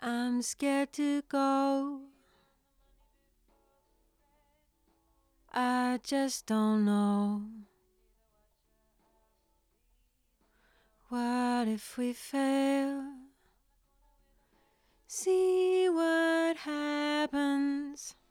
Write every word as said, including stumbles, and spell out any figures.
I'm scared to go. I just don't know. What if we fail? See what happens.